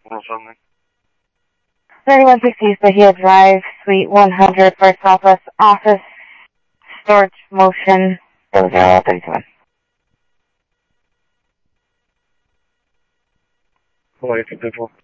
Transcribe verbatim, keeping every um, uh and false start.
Or something. thirty-one sixty Bahia Drive, Suite one hundred, First Southwest Office, Storage Motion, zero zero thirty-seven. Hawaii two two four.